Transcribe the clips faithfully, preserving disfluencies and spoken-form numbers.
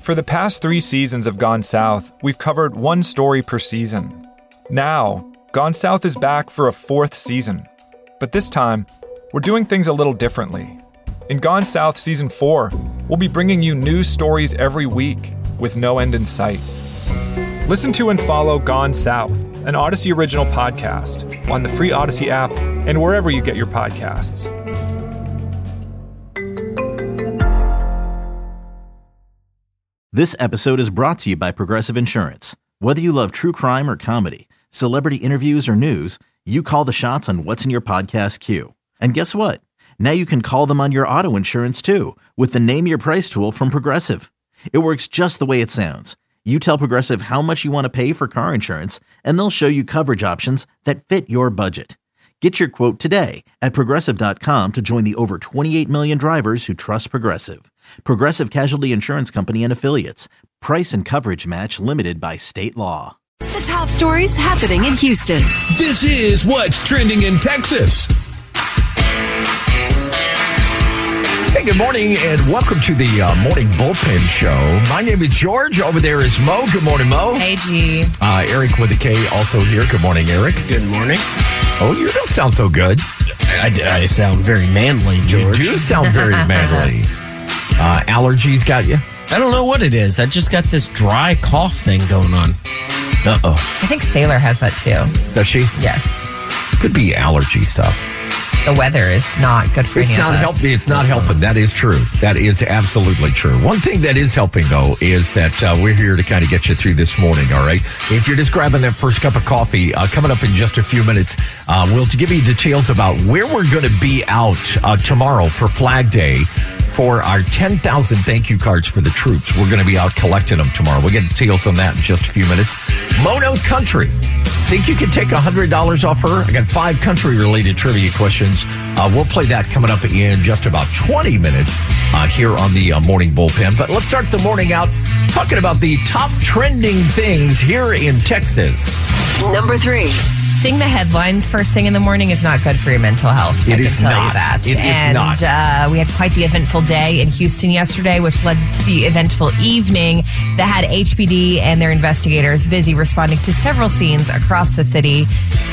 For the past three seasons of Gone South, we've covered one story per season. Now, Gone South is back for a fourth season. But this time, we're doing things a little differently. In Gone South Season four, we'll be bringing you news stories every week with no end in sight. Listen to and follow Gone South, an Odyssey original podcast, on the free Odyssey app and wherever you get your podcasts. This episode is brought to you by Progressive Insurance. Whether you love true crime or comedy, celebrity interviews or news, you call the shots on what's in your podcast queue. And guess what? Now you can call them on your auto insurance too with the Name Your Price tool from Progressive. It works just the way it sounds. You tell Progressive how much you want to pay for car insurance, and they'll show you coverage options that fit your budget. Get your quote today at Progressive dot com to join the over twenty-eight million drivers who trust Progressive. Progressive Casualty Insurance Company and Affiliates. Price and coverage match limited by state law. The top stories happening in Houston. This is what's trending in Texas. Hey, good morning, and welcome to the uh, Morning Bullpen Show. My name is George. Over there is Mo. Good morning, Mo. Hey, G. Uh, Eric with a K also here. Good morning, Eric. Good morning. Oh, you don't sound so good. I, I sound very manly, George. You do sound very manly. Uh, allergies got you? I don't know what it is. I just got this dry cough thing going on. Uh-oh. I think Sailor has that too. Does she? Yes. Could be allergy stuff. The weather is not good for it's any not of us. Helping, it's not helping. That is true. That is absolutely true. One thing that is helping, though, is that uh, we're here to kind of get you through this morning, all right? If you're just grabbing that first cup of coffee, uh, coming up in just a few minutes, uh, we'll give you details about where we're going to be out uh, tomorrow for Flag Day for our ten thousand thank you cards for the troops. We're going to be out collecting them tomorrow. We'll get details on that in just a few minutes. Mono's Country. Think you can take one hundred dollars off her? I got five country-related trivia questions. Uh, we'll play that coming up in just about twenty minutes uh, here on the uh, Morning Bullpen. But let's start the morning out talking about the top trending things here in Texas. Number three. Seeing the headlines first thing in the morning is not good for your mental health. It I can is tell not. you that. It is and, not. Uh, we had quite the eventful day in Houston yesterday, which led to the eventful evening that had H P D and their investigators busy responding to several scenes across the city.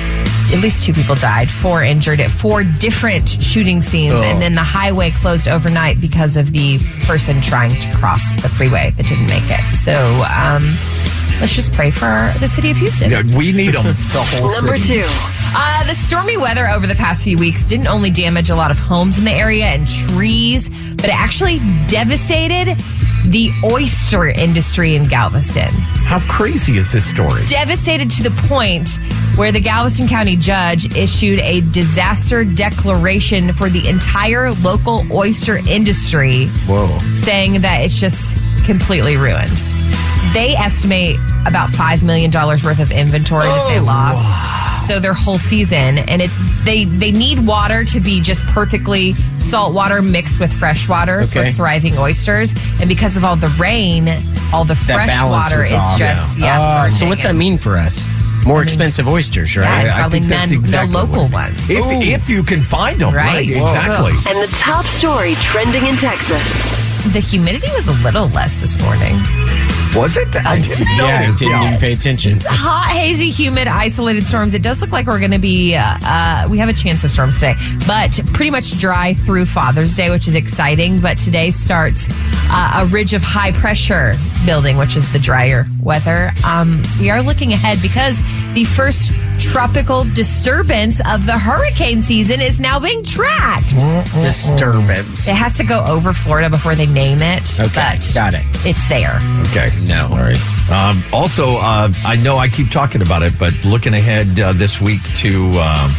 At least two people died, four injured at four different shooting scenes, oh. and then the highway closed overnight because of the person trying to cross the freeway that didn't make it. So, um... let's just pray for the city of Houston. Yeah, we need them. The whole Number city. two. Uh, the stormy weather over the past few weeks didn't only damage a lot of homes in the area and trees, but it actually devastated the oyster industry in Galveston. How crazy is this story? Devastated to the point where the Galveston County judge issued a disaster declaration for the entire local oyster industry. Whoa. Saying that it's just completely ruined. They estimate about five million dollars worth of inventory oh, that they lost. Wow. So their whole season. And it they, they need water to be just perfectly salt water mixed with fresh water okay. for thriving oysters. And because of all the rain, all the fresh water is off. just, yeah. yeah. Uh, so what's that mean for us? More I mean, expensive oysters, right? Yeah, probably I think that's none, exactly no local what, ones. If, if you can find them, right? right exactly. And the top story trending in Texas. The humidity was a little less this morning. Was it? I didn't know. Yeah, I didn't even pay attention. Hot, hazy, humid, isolated storms. It does look like we're going to be, uh, uh, we have a chance of storms today, but pretty much dry through Father's Day, which is exciting. But today starts uh, a ridge of high pressure building, which is the drier weather. Um, we are looking ahead because the first tropical disturbance of the hurricane season is now being tracked. Disturbance. It has to go over Florida before they name it. Okay, but got it. It's there. Okay. No. All right. Um, also, uh, I know I keep talking about it, but looking ahead uh, this week to um,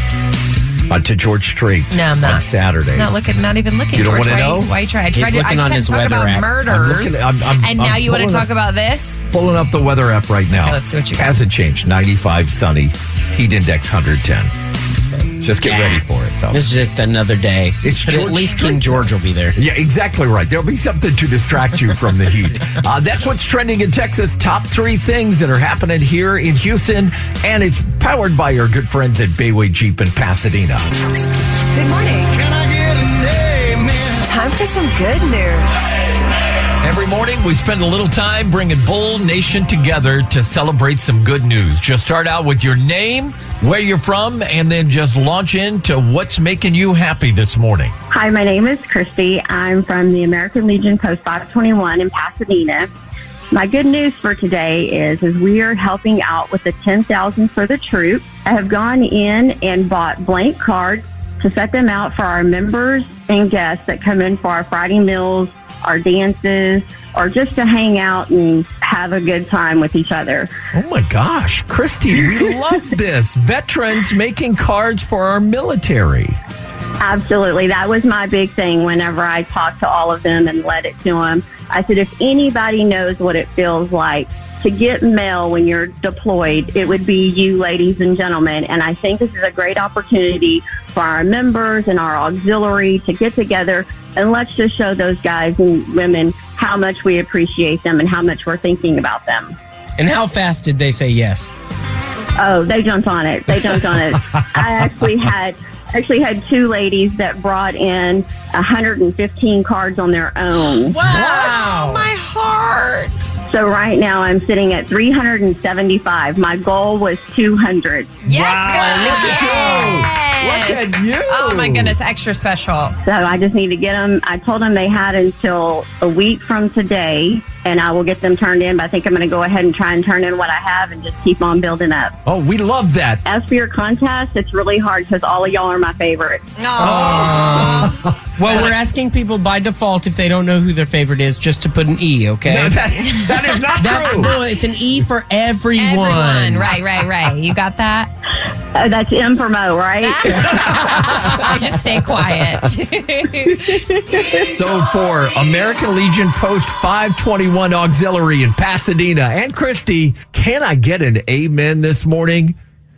uh, to George Strait no, I'm not. on Saturday. Not looking. Not even looking. You don't George, want to know? Why, why you try? I tried He's to. looking I on tried his to talk weather about app. murders, I'm looking, I'm, I'm, and I'm now you want to pulling talk up, about this? Pulling up the weather app right now. Okay, let's see what you got. Hasn't changed. ninety-five sunny. Heat index one hundred ten. Just get Yeah. ready for it. So. This is just another day. It's but George at least Strait. King George will be there. Yeah, exactly right. There'll be something to distract you from the heat. Uh, that's what's trending in Texas. Top three things that are happening here in Houston, and it's powered by our good friends at Bayway Jeep in Pasadena. Good morning. Can I get an amen? Time for some good news. Every morning, we spend a little time bringing Bull Nation together to celebrate some good news. Just start out with your name, where you're from, and then just launch into what's making you happy this morning. Hi, my name is Christy. I'm from the American Legion Post five twenty-one in Pasadena. My good news for today is, is we are helping out with the ten thousand for the troops. I have gone in and bought blank cards to set them out for our members and guests that come in for our Friday meals, our dances, or just to hang out and have a good time with each other. Oh my gosh, Christy, we love this. Veterans making cards for our military. Absolutely. That was my big thing whenever I talked to all of them and led it to them. I said, if anybody knows what it feels like to get mail when you're deployed, it would be you, ladies and gentlemen. And I think this is a great opportunity for our members and our auxiliary to get together, and let's just show those guys and women how much we appreciate them and how much we're thinking about them. And how fast did they say yes? Oh, they jumped on it. They jumped on it. I actually had actually had two ladies that brought in one hundred fifteen cards on their own. Wow. My heart. So right now I'm sitting at three hundred seventy-five. My goal was two hundred. Yes, Wow, girl. look at you. Yes. Look at you. Oh, my goodness. Extra special. So I just need to get them. I told them they had until a week from today, and I will get them turned in. But I think I'm going to go ahead and try and turn in what I have and just keep on building up. Oh, we love that. As for your contest, it's really hard because all of y'all are my favorites. Oh. Well, we're asking people by default, if they don't know who their favorite is, just to put an E, okay? No, that, that is not That- true. no, it's an E for everyone. Everyone. Right, right, right. You got that? Uh, that's M for Mo, right? I just stay quiet. So for American Legion Post five twenty-one Auxiliary in Pasadena and Christy, can I get an amen this morning?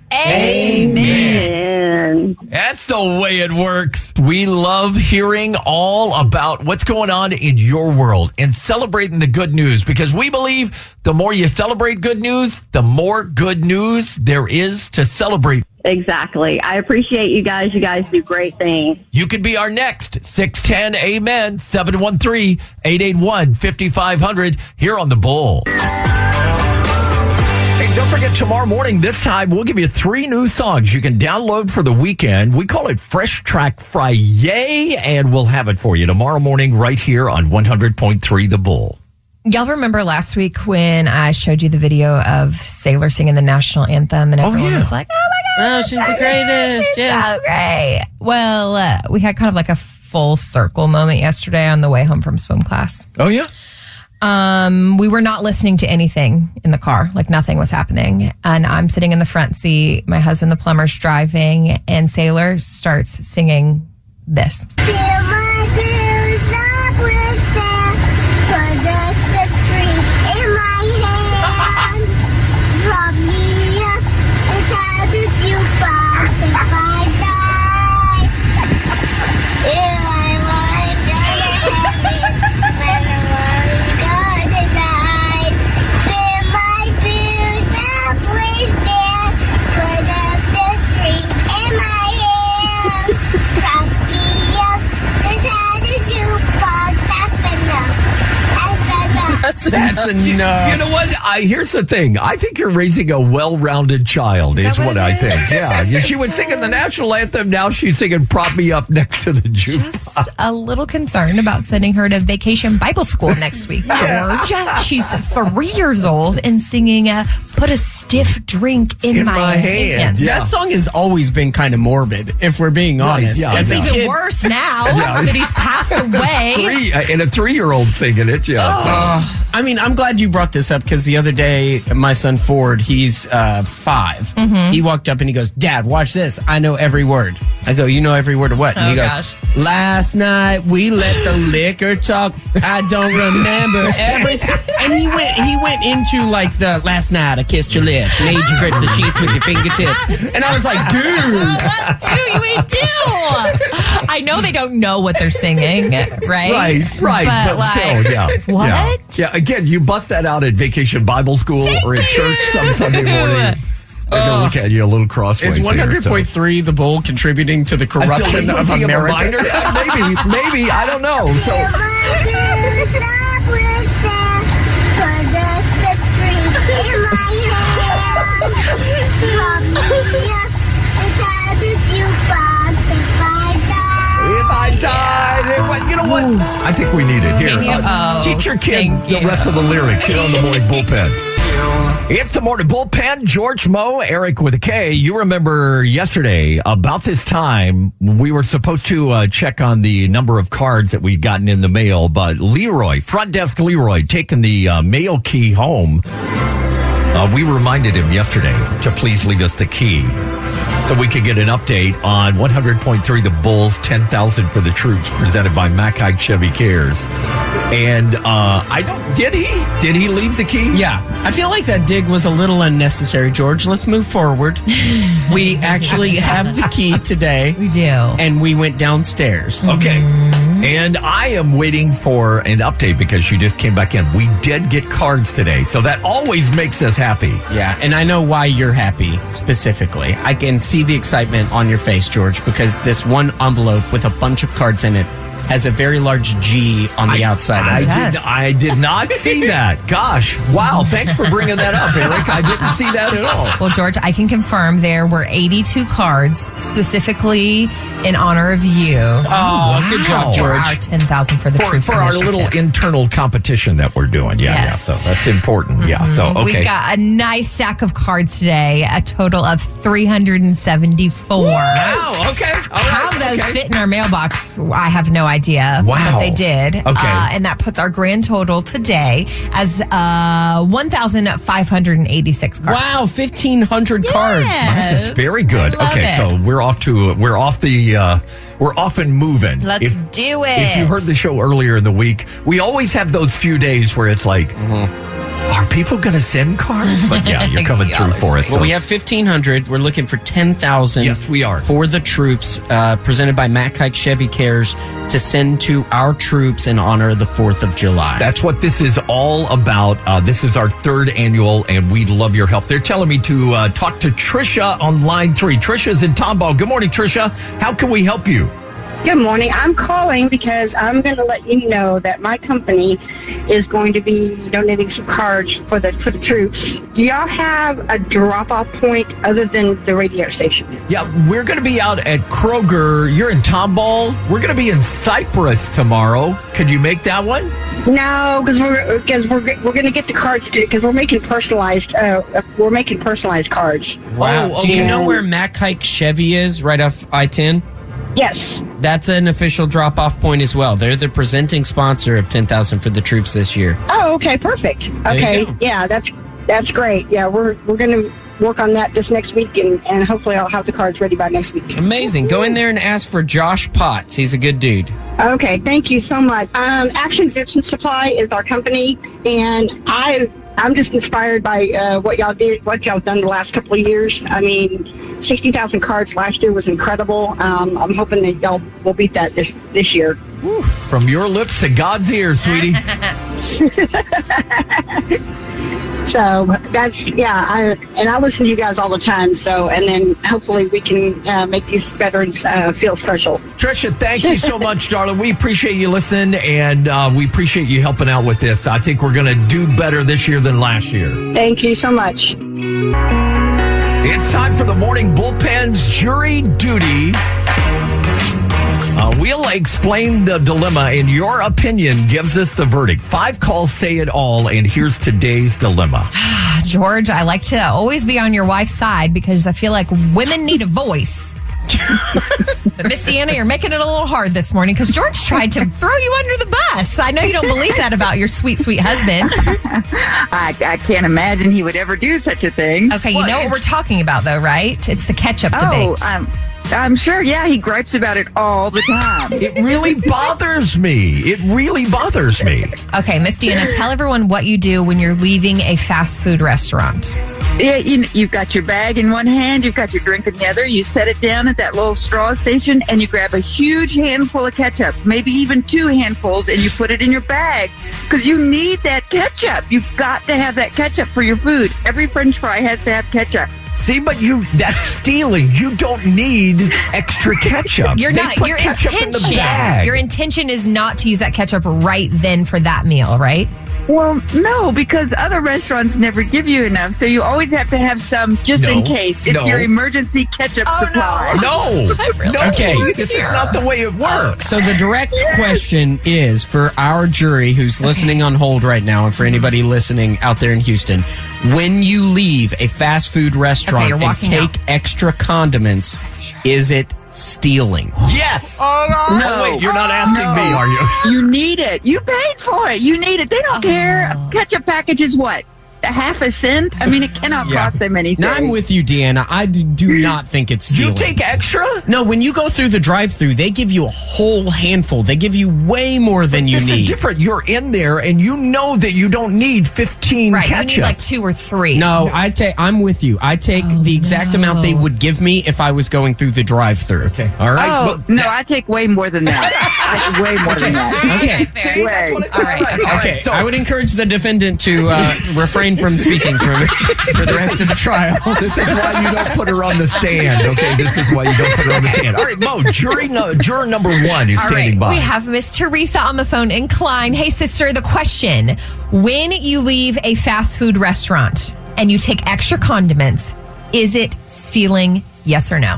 Amen. And That's the way it works. We love hearing all about what's going on in your world and celebrating the good news, because we believe the more you celebrate good news, the more good news there is to celebrate. exactly. I appreciate you guys. You guys do great things. You could be our next six ten Amen, seven one three, eight eight one, five five zero zero here on The Bull. Hey, don't forget, tomorrow morning, this time, we'll give you three new songs you can download for the weekend. We call it Fresh Track Friday, and we'll have it for you tomorrow morning right here on one hundred point three The Bull. Y'all remember last week when I showed you the video of Sailor singing the national anthem, and everyone yeah. was like, oh my God. Oh, she's the greatest. She's Yes. so great. Well, uh, we had kind of like a full circle moment yesterday on the way home from swim class. Oh, yeah? Um, we were not listening to anything in the car, like nothing was happening. And I'm sitting in the front seat, my husband, the plumber's driving, and Sailor starts singing this. Fill my boots up with sand, put a stiff drink in my hand, drop me up inside the jukebox if I die. Till I want to heaven, when I want to go tonight. Fill my boots up with sand, put a stiff drink in my hand, drop me up inside the jukebox. That's enough. That's enough. That's enough. You know what? I here's the thing. I think you're raising a well-rounded child. Is, that what, what it I is? think. Yeah, Yeah, she was singing the national anthem. Now she's singing "Prop Me Up" next to the jukebox. Just a little concerned about sending her to vacation Bible school next week, George. She's three years old and singing uh, "Put a Stiff Drink in, In My, my hand." Hand. Yeah. That song has always been kind of morbid, if we're being Right, honest. yeah, As I a know. Even kid- worse now Yeah. that he's passed away. Three uh, and a three-year-old singing it. Yeah. so- I mean, I'm glad you brought this up because the other day, my son Ford, he's uh, five. Mm-hmm. He walked up and he goes, "Dad, watch this. I know every word." I go, "You know every word of what?" And Oh, he goes, gosh. "Last night we let the liquor talk. I don't remember everything." And he went, he went into like the last night I kissed your lips, made you grip the sheets with your fingertips, and I was like, "Dude." What do we do? I know they don't know what they're singing, right? Right, right, but, like, still, yeah. What? Yeah. yeah, again, you bust that out at Vacation Bible School or at church some Sunday morning. They're going to look at you a little crossways. Is one hundred point here, three The Bull contributing to the so. corruption of Delinquency America? a minor? Yeah, maybe, maybe, I don't know. So, Fill my boots up with them. Put a stiff drink in my hand. Drop me up inside the jukebox if I die. If I died, it wa- you know what? I think we need it here. Uh, Oh, teach your kid thank the you. rest of the lyrics here on the Morning Bullpen. It's the Morning Bullpen. George, Mo, Eric with a K. You remember yesterday, about this time, we were supposed to uh, check on the number of cards that we'd gotten in the mail, but Leroy, front desk Leroy, taking the uh, mail key home, uh, we reminded him yesterday to please leave us the key so we could get an update on one hundred point three The Bulls, ten thousand for the Troops, presented by Mack Hike Chevy Cares. And uh, I don't, did he? Did he leave the key? Yeah, I feel like that dig was a little unnecessary, George. Let's move forward. We actually have the key today. We do. And we went downstairs. Okay. And I am waiting for an update because you just came back in. We did get cards today, so that always makes us happy. Yeah, and I know why you're happy specifically. I can see the excitement on your face, George, because this one envelope with a bunch of cards in it has a very large G on the I, outside I of it. Yes. did, I did not see that. Gosh, wow, thanks for bringing that up, Eric. I didn't see that at all. Well, George, I can confirm there were eighty-two cards specifically in honor of you. Oh, good job, For George. our ten thousand for the For, Troops for our initiative. little internal competition that we're doing. Yeah, Yes. yeah, so that's important. Yeah, so, okay. We've got a nice stack of cards today, a total of three hundred seventy-four. Wow, okay. All right, How those okay. fit in our mailbox, I have no idea. Wow. But they did. Okay. Uh, and that puts our grand total today as uh, one thousand five hundred eighty-six cards. Wow, fifteen hundred cards. Yes. That's very good. I love Okay, it. so we're off to we're off the uh, we're off and moving. Let's If- do it. If you heard the show earlier in the week, we always have those few days where it's like, are people going to send cards? But yeah, you're coming through for us. Well, so- we have fifteen hundred. We're looking for ten thousand. Yes, we are. For the troops, uh, presented by Mack Hike Chevy Cares, to send to our troops in honor of the fourth of July. That's what this is all about. Uh, this is our third annual, and we'd love your help. They're telling me to uh, talk to Trisha on line three. Trisha's in Tomball. Good morning, Trisha. How can we help you? Good morning. I'm calling because I'm going to let you know that my company is going to be donating some cards for the for the troops. Do y'all have a drop-off point other than the radio station? Yeah, we're going to be out at Kroger. You're in Tomball. We're going to be in Cypress tomorrow. Could you make that one? No, because we're because we're we're going to get the cards to because we're making personalized uh, we're making personalized cards. Wow. Oh, Do you okay. know where Mack Hike Chevy is, right off I ten? Yes. That's an official drop-off point as well. They're the presenting sponsor of ten thousand for the troops this year. Oh, okay, perfect. There you Okay, go. yeah, that's that's great. Yeah, we're we're going to work on that this next week, and, and hopefully I'll have the cards ready by next week. Amazing. Go in there and ask for Josh Potts. He's a good dude. Okay, thank you so much. Um, Action Gibson Supply is our company, and I I'm just inspired by uh, what y'all did, what y'all done the last couple of years. I mean, sixty thousand cards last year was incredible. Um, I'm hoping that y'all will beat that this this year. Woo. From your lips to God's ears, sweetie. So that's yeah, I, and I listen to you guys all the time. So and then hopefully we can uh, make these veterans uh, feel special. Trisha, thank you so much, darling. We appreciate you listening, and uh, we appreciate you helping out with this. I think we're going to do better this year than last year. Thank you so much. It's time for the Morning Bullpen's Jury Duty. Uh, we'll explain the dilemma, and your opinion gives us the verdict. Five calls say it all, and here's today's dilemma. George, I like to always be on your wife's side because I feel like women need a voice. But Miss Deanna, you're making it a little hard this morning because George tried to throw you under the bus. I know you don't believe that about your sweet, sweet husband. I, I can't imagine he would ever do such a thing. Okay, you know what we're talking about, though, right? It's the ketchup Oh, debate. I'm, I'm sure, yeah, he gripes about it all the time. It really bothers me. It really bothers me. Okay, Miss Deanna, tell everyone what you do when you're leaving a fast food restaurant. Yeah, you, you've got your bag in one hand, you've got your drink in the other, you set it down at that little straw station, and you grab a huge handful of ketchup, maybe even two handfuls, and you put it in your bag because you need that ketchup. You've got to have that ketchup for your food. Every French fry has to have ketchup. See, but you that's stealing. You don't need extra ketchup. You're They not. put Your ketchup in the intention. bag. Your intention is not to use that ketchup right then for that meal, right? Well, no, because other restaurants never give you enough, so you always have to have some just No, in case. It's no. your emergency ketchup supply. No, no. Okay. This is not the way it works. So the direct question is for our jury who's listening on hold right now, and for anybody listening out there in Houston, when you leave a fast food restaurant Okay, you're and walking take out. extra condiments, is it stealing? Yes. Oh, No. Wait, you're not asking No. me, are you? You need it. You paid for it. You need it. They don't care. Oh. A ketchup package is what? A half a cent? I mean, it cannot Yeah. cost them anything. Now I'm with you, Deanna. I do, do not think it's stealing. You take extra? No, when you go through the drive-through, they give you a whole handful. They give you way more than you This need. is different. You're in there, and you know that you don't need fifteen right. ketchup. You need like two or three. No, I take. I'm with you. I take the exact amount they would give me if I was going through the drive-through. Okay. All right. Oh, Well, no, I take way more than that. I take way more than that. Okay. see, that's what it's all right. All right. Okay, So, I would encourage the defendant to uh, refrain from speaking for, for the rest of the trial. this is why you don't put her on the stand. Okay, this is why you don't put her on the stand. All right, Mo, jury no, juror number one is All standing right, by. we have Miss Teresa on the phone in Klein. Hey, sister, the question: when you leave a fast food restaurant and you take extra condiments, is it stealing? Yes or no?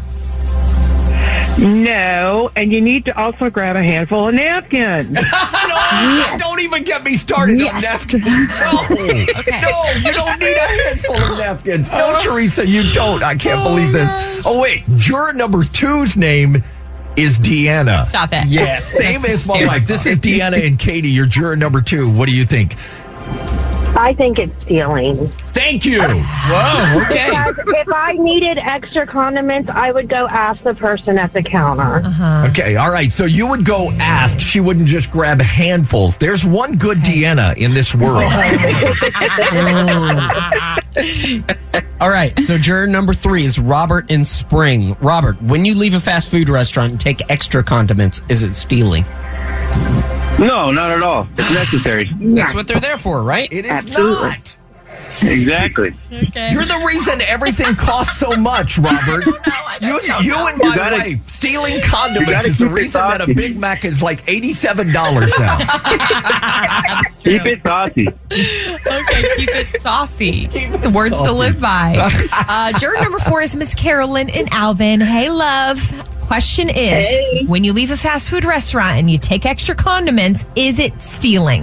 No, and you need to also grab a handful of napkins. No, don't even get me started on napkins. No. Okay. No, you don't need a handful of napkins. No, Teresa, you don't. I can't believe this. Oh, wait. Juror number two's name is Deanna. Stop it. Yes. Same That's as my wife. This is Deanna and Katie, your juror number two. What do you think? I think it's stealing. Thank you. Whoa, okay. Because if I needed extra condiments, I would go ask the person at the counter. Okay, all right. So you would go ask. She wouldn't just grab handfuls. There's one good Deanna in this world. All right, so juror number three is Robert in Spring. Robert, when you leave a fast food restaurant and take extra condiments, is it stealing? No, not at all. It's necessary. That's what they're there for, right? It is Absolutely. not. Exactly. Okay. You're the reason everything costs so much, Robert. you, you and my You gotta- wife stealing you condiments gotta is the keep it reason that a saucy. Big Mac is like eighty-seven dollars now. That's true. Keep it saucy. Okay, keep it saucy. It's words to live by. Uh, juror number four is Miss Carolyn and Alvin. Hey, love. Question is, Hey. when you leave a fast food restaurant and you take extra condiments, is it stealing?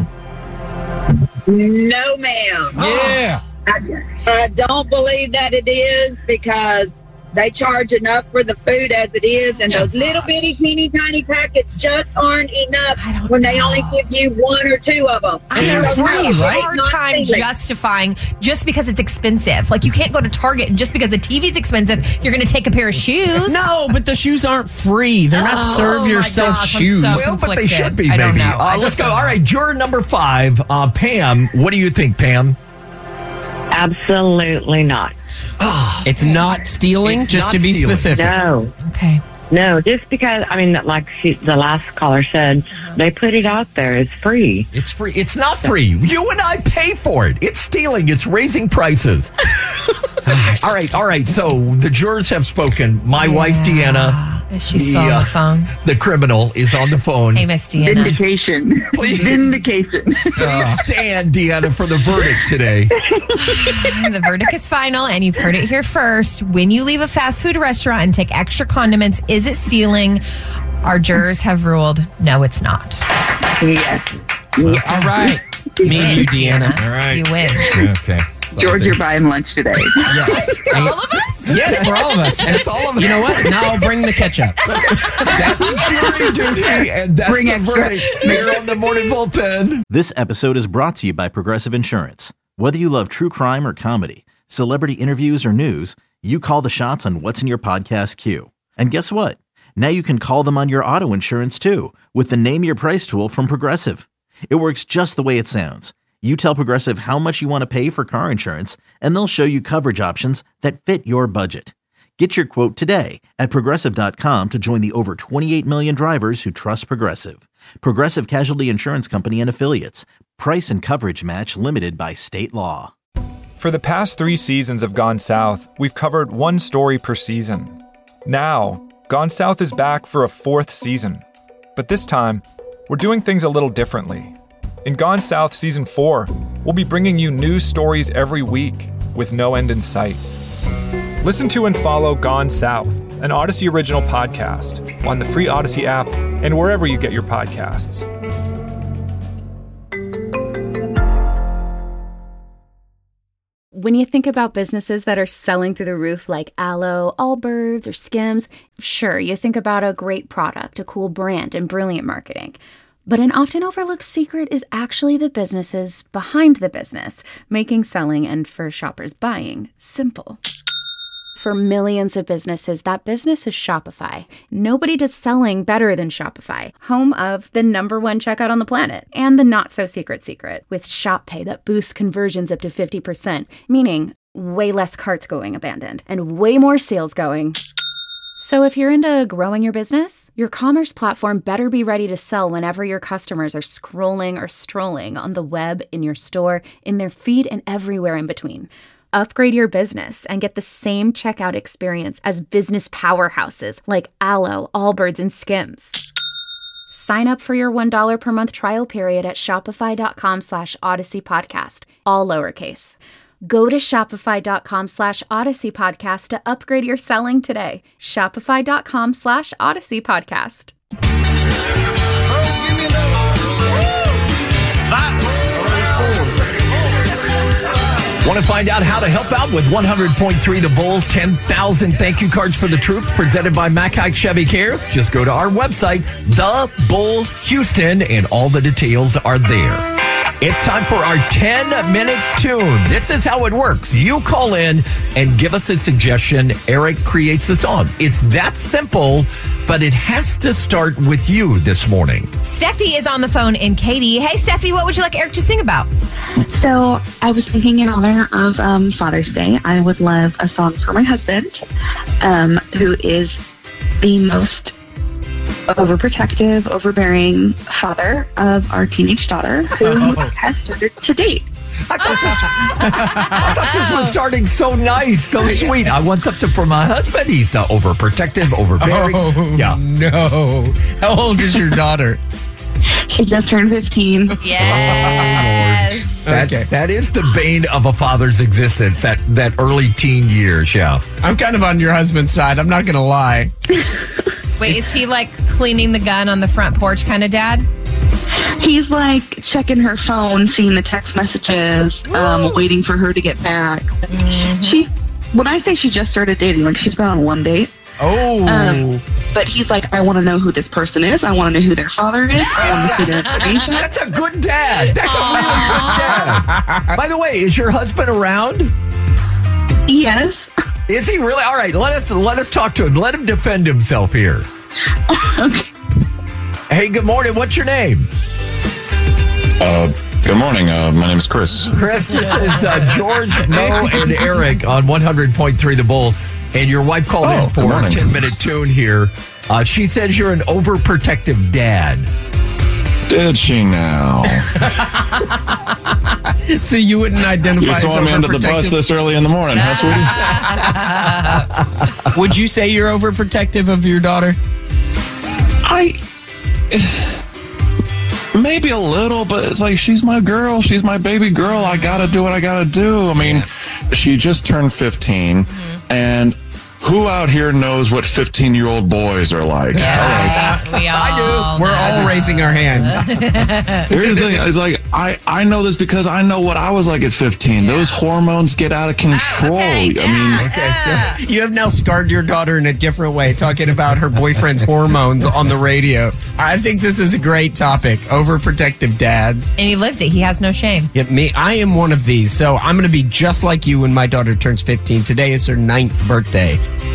No, ma'am. Yeah. I, I don't believe that it is because they charge enough for the food as it is, and those little bitty, teeny, tiny packets just aren't enough I don't when they know. only give you one or two of them. I have So, a no, really it's hard not time stealing. justifying just because it's expensive. Like, you can't go to Target and just because the T V's expensive, you're going to take a pair of shoes. No, but the shoes aren't free. They're not Oh, serve my yourself gosh, I'm shoes. so- Well, but they conflicted. should be, I maybe. don't know. Uh, I let's just go. don't All know. right, juror number five, uh, Pam. What do you think, Pam? Absolutely not. It's not stealing, It's just not to be stealing. specific. No, Okay. no, just because, I mean, like she, the last caller said, they put it out there. It's free. It's free. It's not free. You and I pay for it. It's stealing. It's raising prices. all right, all right. So the jurors have spoken. My wife, Deanna. Is she still on uh, the phone? The criminal is on the phone. Hey, Miss Deanna. Vindication. Please. Vindication. Please stand, Deanna, for the verdict today. The verdict is final, and you've heard it here first. When you leave a fast food restaurant and take extra condiments, is it stealing? Our jurors have ruled, no, it's not. Yes. All right. Me and you, Deanna. All right. You win. Okay. George, you're buying lunch today. Yes. All of us? Yes, for all of us. And It's all of you know what? Now I'll bring the ketchup. That's jury duty, and that's Bring the extra. verdict here on the Morning Bullpen. This episode is brought to you by Progressive Insurance. Whether you love true crime or comedy, celebrity interviews or news, you call the shots on what's in your podcast queue. And guess what? Now you can call them on your auto insurance too with the Name Your Price tool from Progressive. It works just the way it sounds. You tell Progressive how much you want to pay for car insurance, and they'll show you coverage options that fit your budget. Get your quote today at Progressive dot com to join the over twenty-eight million drivers who trust Progressive. Progressive Casualty Insurance Company and Affiliates. Price and coverage match limited by state law. For the past three seasons of Gone South, we've covered one story per season. Now, Gone South is back for a fourth season. But this time, we're doing things a little differently. In Gone South Season four, we'll be bringing you new stories every week with no end in sight. Listen to and follow Gone South, an Odyssey original podcast, on the free Odyssey app and wherever you get your podcasts. When you think about businesses that are selling through the roof like Aloe, Allbirds, or Skims, sure, you think about a great product, a cool brand, and brilliant marketing. But an often overlooked secret is actually the businesses behind the business, making selling and for shoppers buying simple. For millions of businesses, that business is Shopify. Nobody does selling better than Shopify, home of the number one checkout on the planet, and the not-so-secret secret, with Shop Pay that boosts conversions up to fifty percent, meaning way less carts going abandoned, and way more sales going. So if you're into growing your business, your commerce platform better be ready to sell whenever your customers are scrolling or strolling on the web, in your store, in their feed, and everywhere in between. Upgrade your business and get the same checkout experience as business powerhouses like Aloe, Allbirds, and Skims. Sign up for your one dollar per month trial period at shopify.com slash Odyssey Podcast, all lowercase. Go to shopify.com slash Odyssey Podcast to upgrade your selling today. Shopify.com slash Odyssey Podcast. Want to find out how to help out with one hundred point three The Bulls ten thousand thank you cards for the troops presented by Mack Haik Chevy Cares? Just go to our website, The Bulls Houston, and all the details are there. It's time for our ten-minute tune. This is how it works. You call in and give us a suggestion. Eric creates the song. It's that simple, but it has to start with you this morning. Steffi is on the phone in Katy. Hey, Steffi, what would you like Eric to sing about? So I was thinking in honor of um, Father's Day, I would love a song for my husband, um, who is the most overprotective, overbearing father of our teenage daughter, who oh. has started to date. I thought, this, I thought this was starting so nice, so sweet. I want something for my husband. He's the overprotective, overbearing. Oh, yeah. no. How old is your daughter? She just turned fifteen. Yes. Oh, that, okay. that is the bane of a father's existence, that, that early teen years, yeah. I'm kind of on your husband's side. I'm not going to lie. Wait, is he like cleaning the gun on the front porch kind of dad? He's like checking her phone, seeing the text messages, um, waiting for her to get back. Mm-hmm. She, when I say she just started dating, like she's been on one date. Oh. Um, but he's like, I want to know who this person is. I want to know who their father is. I want to see their information. That's a good dad. That's a really good dad. By the way, is your husband around? Yes. Is he really? All right, let us let us talk to him. Let him defend himself here. Okay. Hey, good morning. What's your name? Uh, good morning. Uh, my name is Chris. Chris, this is uh, George, Mo, and Eric on one hundred point three The Bull. And your wife called oh, in for a ten-minute tune here. Uh, she says you're an overprotective dad. Did she now? So you wouldn't identify as overprotective? You saw me under the bus this early in the morning, huh, sweetie? Would you say you're overprotective of your daughter? I... Maybe a little, but it's like, she's my girl. She's my baby girl. I got to do what I got to do. I mean, she just turned fifteen, mm-hmm. and who out here knows what fifteen-year-old boys are like? Yeah, all right. we all I do. We're all raising our hands. Here's the thing. It's like, I, I know this because I know what I was like at fifteen. Yeah. Those hormones get out of control. Okay, yeah, I mean, okay. Yeah. You have now scarred your daughter in a different way, talking about her boyfriend's hormones on the radio. I think this is a great topic. Overprotective dads. And he lives it. He has no shame. Yeah, me, I am one of these. So I'm going to be just like you when my daughter turns fifteen. Today is her ninth birthday.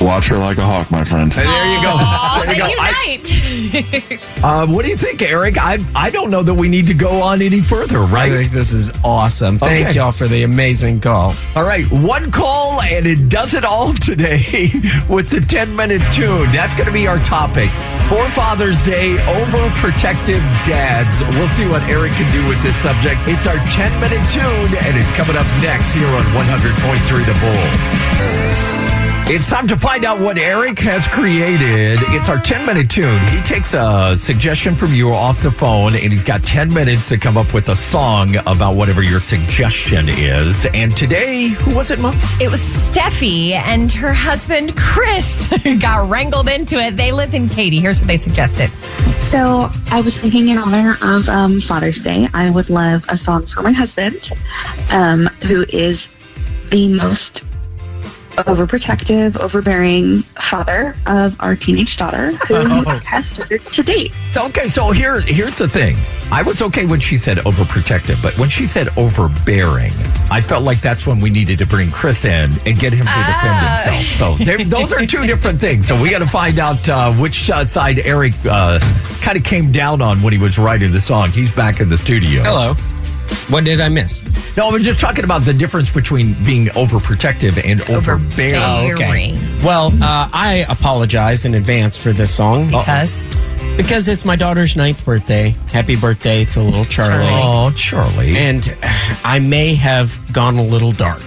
Watch her like a hawk, my friend. Hey, there you go. There you go. Unite. Uh, what do you think, Eric? I I don't know that we need to go on any further, right? I think this is awesome. Thank Okay. y'all for the amazing call. All right, one call, and it does it all today with the ten-minute tune. That's going to be our topic for Father's Day, overprotective dads. We'll see what Eric can do with this subject. It's our ten-minute tune, and it's coming up next here on one hundred point three The Bull. It's time to find out what Eric has created. It's our ten-minute tune. He takes a suggestion from you off the phone, and he's got ten minutes to come up with a song about whatever your suggestion is. And today, who was it, Mom? It was Steffi and her husband, Chris, got wrangled into it. They live in Katy. Here's what they suggested. So I was thinking in honor of um, Father's Day, I would love a song for my husband, um, who is the most overprotective, overbearing father of our teenage daughter, who Oh. has started to date. Okay, so here, here's the thing. I was okay when she said overprotective, but when she said overbearing, I felt like that's when we needed to bring Chris in and get him to defend himself. So there- those are two different things. So we got to find out uh, which uh, side Eric uh, kind of came down on when he was writing the song. He's back in the studio. Hello. What did I miss? No, we're just talking about the difference between being overprotective and overbearing. Oh, okay. Well, uh, I apologize in advance for this song. Because? Because it's my daughter's ninth birthday. Happy birthday to little Charlie. Oh, Charlie. And I may have gone a little dark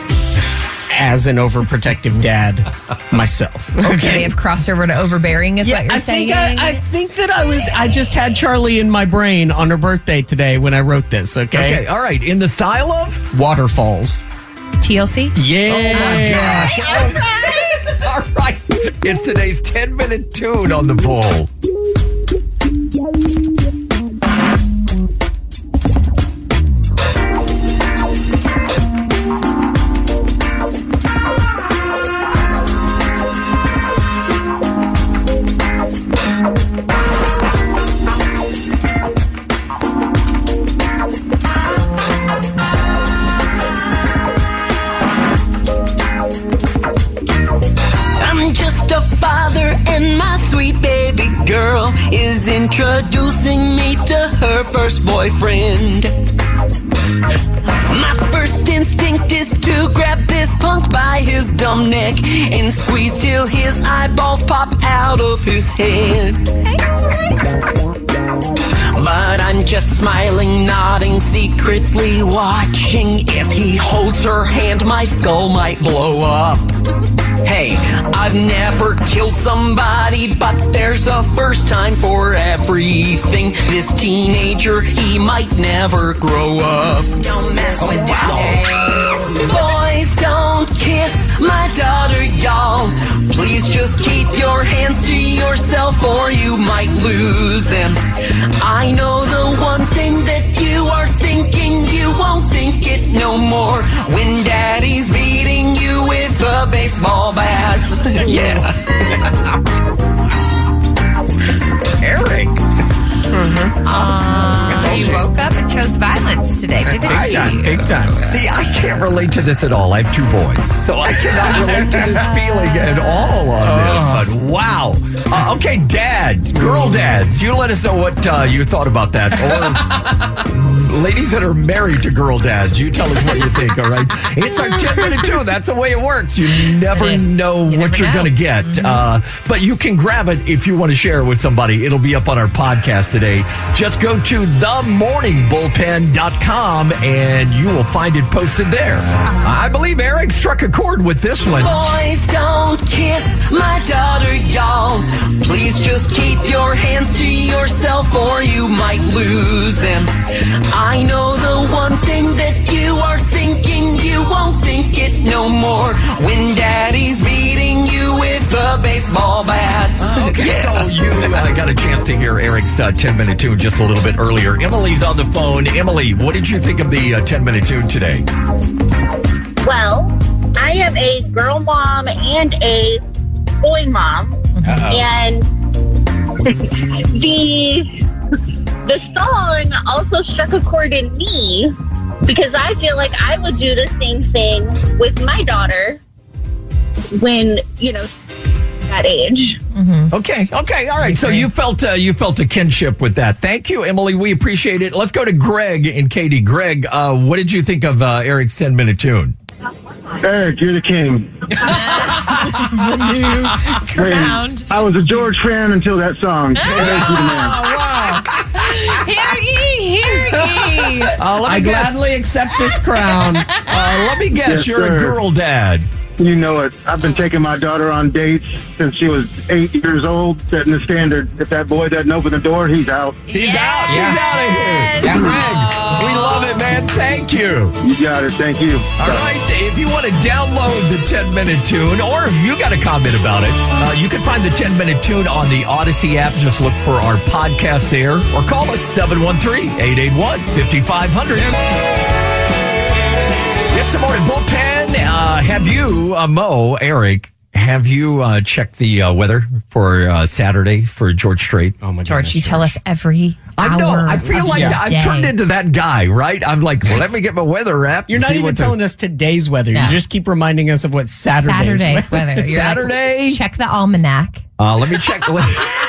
as an overprotective dad myself. Okay. They have crossed over to overbearing, is what you're I saying? think I, I think that I was. I just had Charlie in my brain on her birthday today when I wrote this. Okay. Okay, all right. In the style of? Waterfalls. T L C? Yeah. Oh, my gosh. All right. It's today's ten-minute tune on the Bull. I'm just a father and my sweet baby girl is introducing me to her first boyfriend. My first instinct is to grab this punk by his dumb neck and squeeze till his eyeballs pop out of his head. But I'm just smiling, nodding, secretly watching. If he holds her hand, my skull might blow up. Hey, I've never killed somebody, but there's a first time for everything. This teenager, he might never grow up. Don't mess with that. Boys don't kiss my daughter, y'all. Please just keep your hands to yourself or you might lose them. I know the one thing that you are thinking, you won't think it no more when daddy's beating you with a baseball bat. Yeah. Eric. Mm-hmm. Uh, you woke up and chose violence today, didn't you? Big time. Big time. See, I can't relate to this at all. I have two boys, so I cannot relate to this feeling at all on this. But wow. Uh, okay, Dad, girl dads, you let us know what uh, you thought about that. Or ladies that are married to girl dads, you tell us what you think, all right? It's our ten-minute tune. That's the way it works. You never know You what never you're know. going to get. Mm-hmm. Uh, but you can grab it if you want to share it with somebody. It'll be up on our podcast today. Just go to the morning bullpen dot com and you will find it posted there. I believe Eric struck a chord with this one. Boys don't kiss my daughter, y'all. Please just keep your hands to yourself or you might lose them. I know the one thing that you are thinking, you won't think it no more when daddy's beating you with a baseball bat. Okay, Yeah. so you uh, got a chance to hear Eric's uh, ten-minute tune just a little bit earlier. Emily's on the phone. Emily, what did you think of the uh, ten-minute tune today? Well, I am a girl mom and a boy mom. Uh-oh. And the the song also struck a chord in me because I feel like I would do the same thing with my daughter when, you know, that age. Mm-hmm. Okay, okay, all right. So you felt uh, you felt a kinship with that. Thank you, Emily. We appreciate it. Let's go to Greg and Katie. Greg, uh, what did you think of uh, Eric's ten-minute tune? Eric, you're the king. The new crowned. I was a George fan until that song. Eric, you're the man. Hear ye, hear ye. Uh, let me I guess. gladly accept this crown. Uh, let me guess, Yes, you're sir. a girl dad. You know it. I've been taking my daughter on dates since she was eight years old, setting the standard. If that boy doesn't open the door, he's out. He's out. He's out of here. Yeah. Greg, we love it, man. Thank you. You got it. Thank you. All right. If you want to download the ten-minute tune, or if you got a comment about it, uh, you can find the ten-minute tune on the Odyssey app. Just look for our podcast there, or call us seven one three, eight eight one, five five zero zero. Yes, some more in bullpen. Uh, have you, uh, Mo, Eric, have you uh, checked the uh, weather for uh, Saturday for George Strait? Oh, my George, goodness, you tell us every I know. hour I feel of like the I've day. turned into that guy, right? I'm like, well, let me get my weather app. You're and not see even what the- telling us today's weather. No. You just keep reminding us of what Saturday's, Saturday's weather. You're like, Saturday. check the almanac. Uh, let me check. Let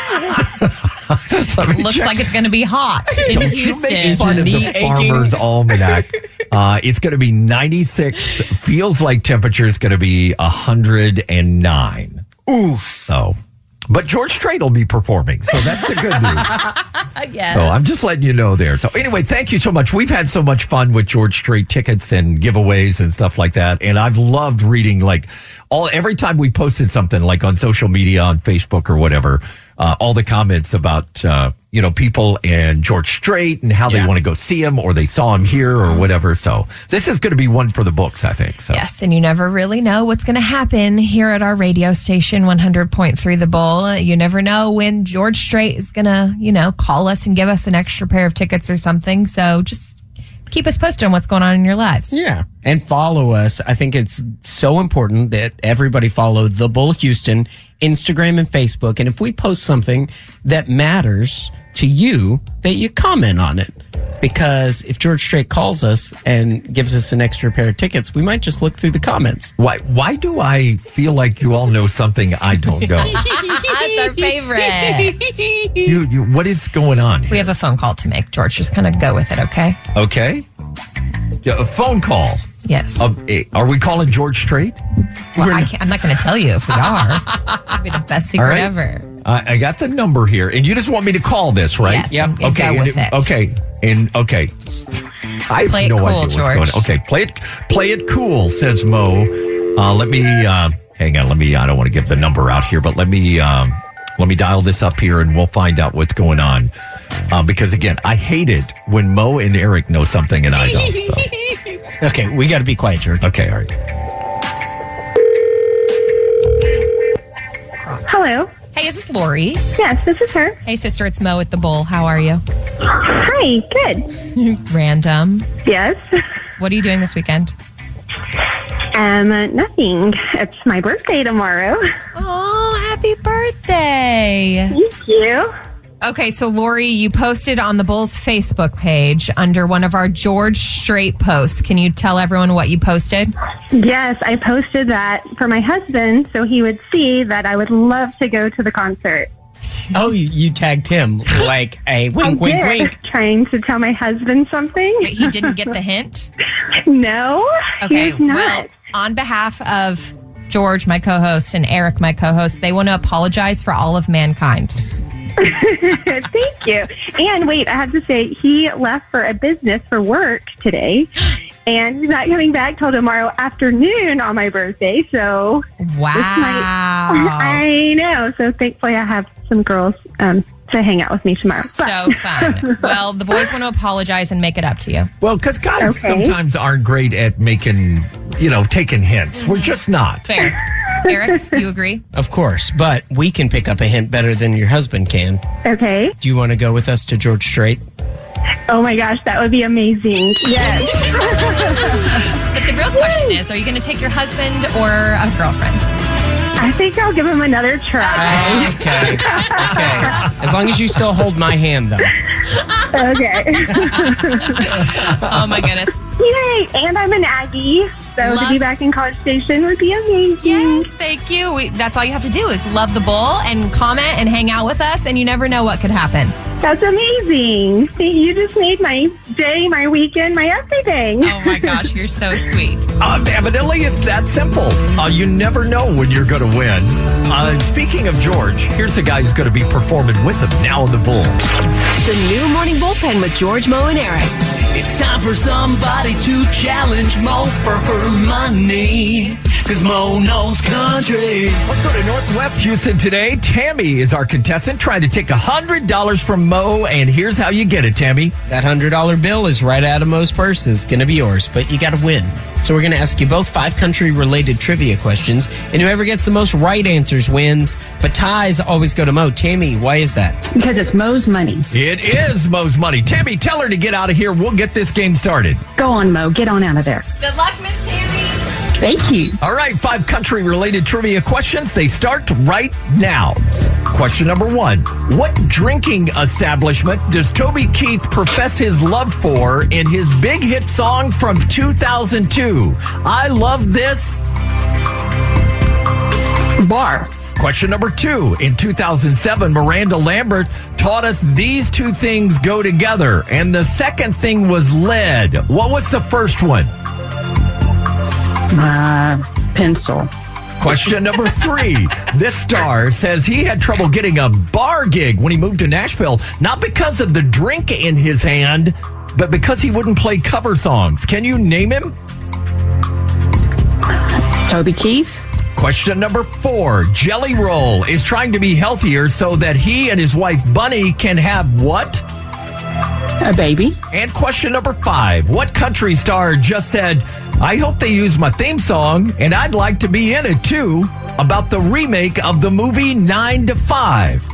me Looks check. like it's going to be hot in Don't you Houston. make fun of the knee aching? Farmer's Almanac. Uh, it's going to be ninety-six. Feels like temperature is going to be one hundred nine. Oof. So, but George Strait will be performing, so that's the good news. Yes. So I'm just letting you know there. So anyway, thank you so much. We've had so much fun with George Strait tickets and giveaways and stuff like that. And I've loved reading like all every time we posted something like on social media, on Facebook or whatever, uh, all the comments about uh, you know people and George Strait and how they Yeah. want to go see him or they saw him here or whatever. So this is going to be one for the books, I think. So Yes, and you never really know what's going to happen here at our radio station, one hundred point three The Bull. You never know when George Strait is going to, you know, call us and give us an extra pair of tickets or something. So just keep us posted on what's going on in your lives. Yeah. And follow us. I think it's so important that everybody follow The Bull Houston, Instagram and Facebook. And if we post something that matters to you, that you comment on it. Because if George Strait calls us and gives us an extra pair of tickets, we might just look through the comments. why why do I feel like you all know something I don't know? That's our favorite. you, you what is going on here? We have a phone call to make. George, just kind of go with it, okay? Okay. Yeah, a phone call. Yes. Uh, eh, are we calling George Strait? Well, I can't, I'm not going to tell you if we are. It'll be the best secret All right. ever. I I got the number here, and you just want me to call this, right? Yes, Yep. and- and Okay. go and with it. Okay. And okay. I have Play it no cool, idea what's George. going on. Okay. Play it. Play it cool, says Mo. Uh, let me. Uh, hang on. Let me. I don't want to give the number out here, but let me. Um, let me dial this up here, and we'll find out what's going on. Uh, because again, I hate it when Mo and Eric know something and I don't. So. Okay, we got to be quiet, George. Okay. All right. Hello. Hey, is this Lori? Yes, this is her. Hey, sister, it's Mo at The Bull. How are you? Hi, good. Random. Yes. What are you doing this weekend? Um, nothing. It's my birthday tomorrow. Oh, happy birthday. Thank you. Okay, so Lori, you posted on the Bulls Facebook page under one of our George Strait posts. Can you tell everyone what you posted? Yes, I posted that for my husband so he would see that I would love to go to the concert. Oh, you, you tagged him like a wink, I wink, did, wink. Trying to tell my husband something. But he didn't get the hint? No, Okay, he's not. well, on behalf of George, my co-host, and Eric, my co-host, they want to apologize for all of mankind. Thank you. And wait, I have to say, he left for a business for work today, and he's not coming back till tomorrow afternoon on my birthday. So, wow, this might, I know. So thankfully, I have some girls um, to hang out with me tomorrow. So fun. Well, the boys want to apologize and make it up to you. Well, because guys Okay. sometimes aren't great at making, you know, taking hints. We're just not. Fair. Eric, you agree? Of course, but we can pick up a hint better than your husband can. Okay. Do you want to go with us to George Strait? Oh my gosh, that would be amazing. Yes. But the real question is, are you going to take your husband or a girlfriend? I think I'll give him another try. Okay. Okay. As long as you still hold my hand, though. Okay. Oh my goodness. Yay! And I'm an Aggie. So Love- to be back in College Station would be amazing. Yes, thank you. We, that's all you have to do is love the bowl and comment and hang out with us, and you never know what could happen. That's amazing. See, you just made my day, my weekend, my everything. Oh my gosh, you're so sweet. Uh, evidently, it's that simple. Uh, you never know when you're going to win. Uh, speaking of George, here's a guy who's going to be performing with him now in the Bull. The new Morning Bullpen with George, Mo, and Eric. It's time for somebody to challenge Mo for her money. Cause Mo knows country. Let's go to Northwest Houston today. Tammy is our contestant trying to take one hundred dollars from Mo, and here's how you get it, Tammy. That one hundred dollar bill is right out of Mo's purse. It's going to be yours, but you got to win. So we're going to ask you both five country-related trivia questions, and whoever gets the most right answers wins. But ties always go to Mo. Tammy, why is that? Because it's Mo's money. It is Mo's money. Tammy, tell her to get out of here. We'll get this game started. Go on, Mo. Get on out of there. Good luck, Miss Tammy. Thank you. All right, five country-related trivia questions. They start right now. Question number one. What drinking establishment does Toby Keith profess his love for in his big hit song from two thousand two? I love this. Bar. Question number two. In two thousand seven, Miranda Lambert taught us these two things go together, and the second thing was lead. What was the first one? Uh, pencil. Question number three. This star says he had trouble getting a bar gig when he moved to Nashville, not because of the drink in his hand, but because he wouldn't play cover songs. Can you name him? Toby Keith. Question number four. Jelly Roll is trying to be healthier so that he and his wife Bunny can have what? A baby. And question number five. What country star just said, I hope they use my theme song, and I'd like to be in it too, about the remake of the movie nine to five?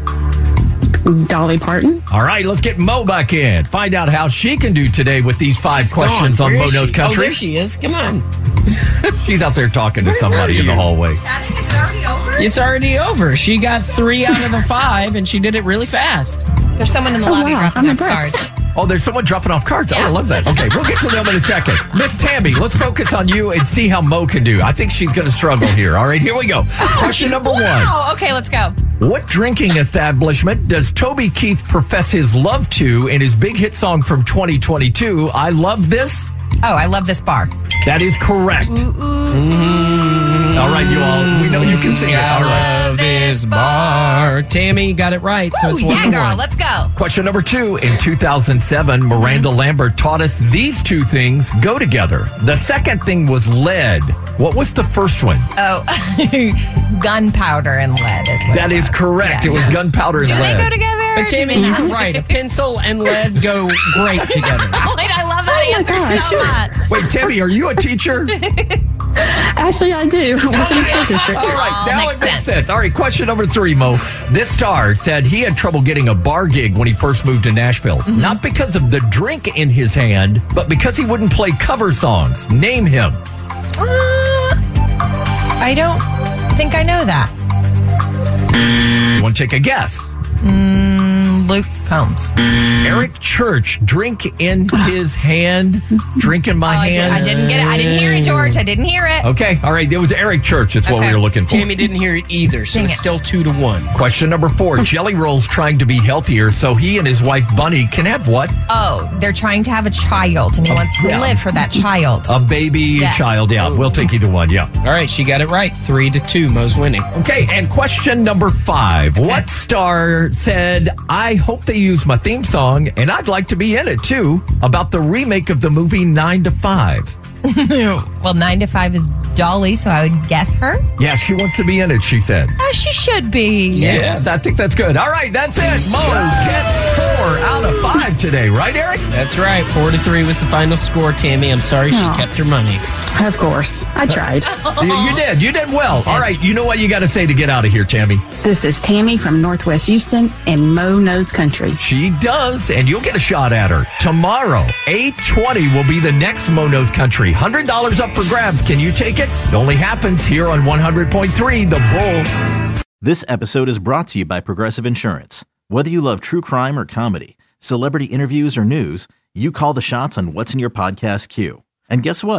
Dolly Parton. All right, let's get Mo back in. Find out how she can do today with these five She's questions gone. on Where Mo is Knows she? Country. Oh, there she is. Come on. She's out there talking to Where somebody were in the you? hallway. Chatting, is it already over? It's already over. She got three out of the five, and she did it really fast. There's someone in the Oh, lobby wow. dropping I'm off impressed. cards. Oh, there's someone dropping off cards. Yeah. Oh, I love that. Okay, we'll get to them in a second. Miss Tammy, let's focus on you and see how Mo can do. I think she's going to struggle here. All right, here we go. Question number one. Wow. Okay, let's go. What drinking establishment does Toby Keith profess his love to in his big hit song from twenty twenty-two, I Love This? Oh, I love this bar. That is correct. Ooh, ooh, ooh. All right, you all, we know you can sing it. All right. Love this bar. Tammy got it right, so Ooh, it's one yeah, to girl, one. let's go. Question number two. In two thousand seven, Miranda Lambert taught us these two things go together. The second thing was lead. What was the first one? Oh, gunpowder and lead is what That it is was. correct. Yes. It was gunpowder and Do lead. they go together? But Tammy, Do they you're not? right. A pencil and lead go great together. Oh, wait, I love that answer gosh. so much. Wait, Tammy, are you a teacher? Actually, I do. I work in the school district. All right, Oh, now makes it makes sense. sense. All right, question number three, Mo. This star said he had trouble getting a bar gig when he first moved to Nashville. Mm-hmm. Not because of the drink in his hand, but because he wouldn't play cover songs. Name him. Uh, I don't think I know that. You want to take a guess? Mm, Luke Combs. Eric Church, drink in his hand, drink in my Oh, I, did, hand. I didn't get it. I didn't hear it, George. I didn't hear it. Okay, all right. It was Eric Church. That's what Okay. we were looking for. Tammy didn't hear it either, so Dang it's it. still two to one. Question number four. Jelly Roll's trying to be healthier, so he and his wife Bunny can have what? Oh, they're trying to have a child, and he wants to yeah. live for that child. A baby, Yes. child. Yeah, we'll take either one. Yeah. All right, she got it right. Three to two. Mo's winning. Okay, and question number five. What star said, I hope they use my theme song, and I'd like to be in it too, about the remake of the movie nine to five? Well, nine to five is Dolly, so I would guess her. Yeah, she wants to be in it, she said. Uh, she should be. Yeah, I think that's good. All right, that's it. Mo gets four out of five today, right, Eric? That's right. Four to three was the final score, Tammy. I'm sorry she Aw. kept her money. Of course. I tried. You, you did. You did well. All right, you know what you got to say to get out of here, Tammy? This is Tammy from Northwest Houston, and Mo Knows Country. She does, and you'll get a shot at her. Tomorrow, eight twenty will be the next Mo Knows Country. one hundred dollars up for grabs. Can you take it? It only happens here on one hundred point three The Bull. This episode is brought to you by Progressive Insurance. Whether you love true crime or comedy, celebrity interviews or news, you call the shots on what's in your podcast queue. And guess what?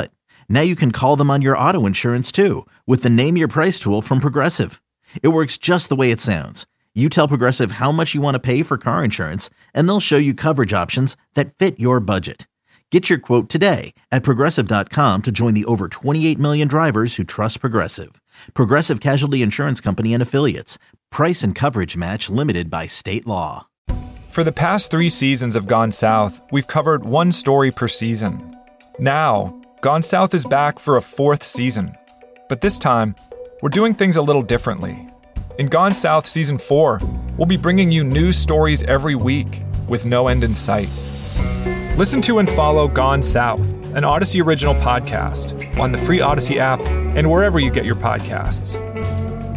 Now you can call them on your auto insurance too with the Name Your Price tool from Progressive. It works just the way it sounds. You tell Progressive how much you want to pay for car insurance, and they'll show you coverage options that fit your budget. Get your quote today at Progressive dot com to join the over twenty-eight million drivers who trust Progressive. Progressive Casualty Insurance Company and Affiliates. Price and coverage match limited by state law. For the past three seasons of Gone South, we've covered one story per season. Now, Gone South is back for a fourth season. But this time, we're doing things a little differently. In Gone South Season four, we'll be bringing you new stories every week with no end in sight. Listen to and follow Gone South, an Odyssey original podcast, on the free Odyssey app and wherever you get your podcasts.